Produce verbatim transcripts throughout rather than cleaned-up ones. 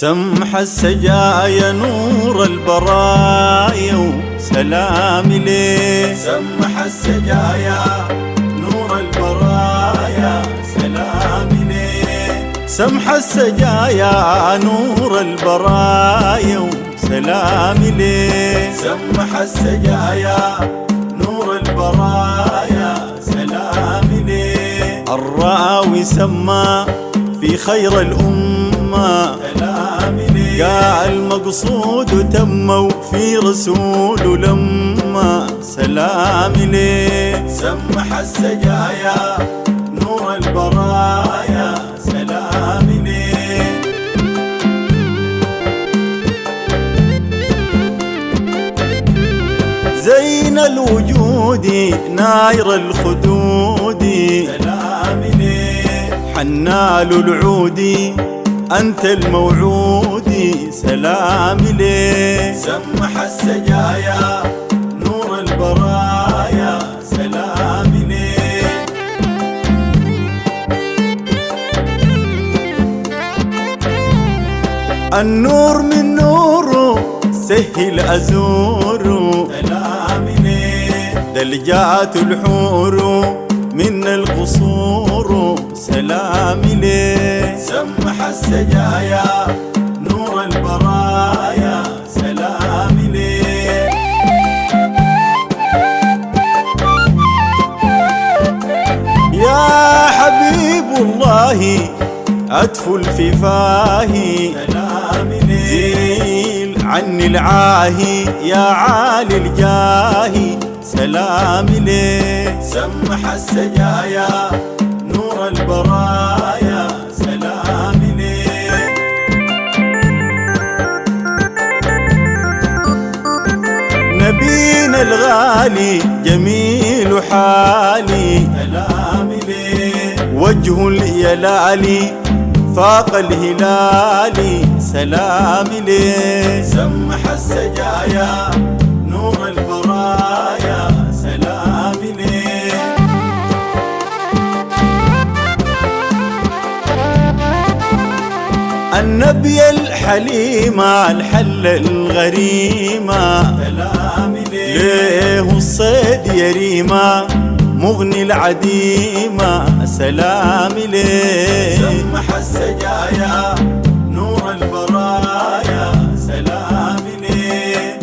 سمح السجايا نور البرايا وسلام ليه. سمح السجايا نور البرايا سلام ليه. سمح السجايا نور البرايا وسلام ليه. سمح السجايا نور البرايا سلام ليه. الراوي سمى في خير الأمة سلام ليه. قال مقصود تم في رسول لما سلام ليه. سمح السجايا نور البرايا سلام ليه. زين الوجود ناير الخدود سلام ليه. حنال العود أنت الموعود سلام ليه. سمح السجايا نور البرايا سلام ليه. النور من نوره سهل أزوره سلام ليه. دلجات الحور من القصور سلام ليه. سمح السجايا نور البرايا سلام ليه. يا حبيب الله أدفل في فاهي سلام ليه. زيل عني العاهي يا عالي الجاهي سلام ليه. سمح السجايا نور البرايا سلام ليه. نبينا الغالي جميل حالي سلام ليه. وجه اليلالي فاق الهلال سلام ليه. سمح السجايا نور البرايا سلام ليه. النبي الحليم الحل الغريمة سلام ليه. ليه الصيد يريمة مغني العديمة سلام ليه. سمح السجايا نور البرايا سلام ليه.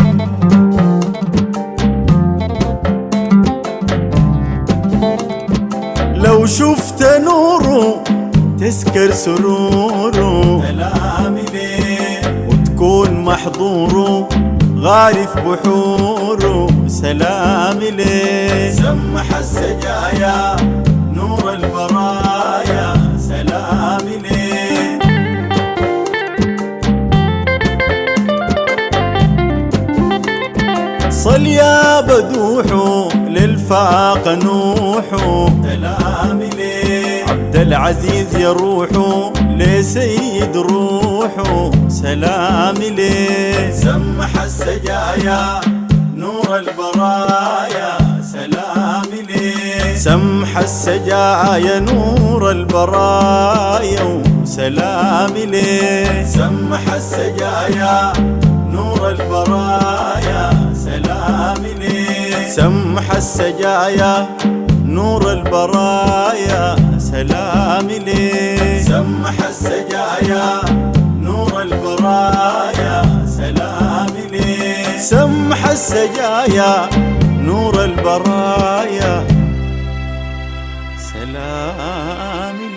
لو شفت نوره تسكر سروره سلام ليه. وتكون محظوره غارف بحوره سلام ليه. سمح السجايا نور البرايا سلام ليه. صل يا بدوحو للفاق نوحو سلام ليه. عبد العزيز يروحو لسيد روحو سلام ليه. سمح السجايا نور البرايا سلام ليه. سمح السجايا نور البرايا وسلام ليه. سمح السجايا نور البرايا سلام ليه. سمح السجايا نور البرايا سلام ليه. سمح السجايا نور البرايا سلام ليه. سمح السجايا نور البرايا سلام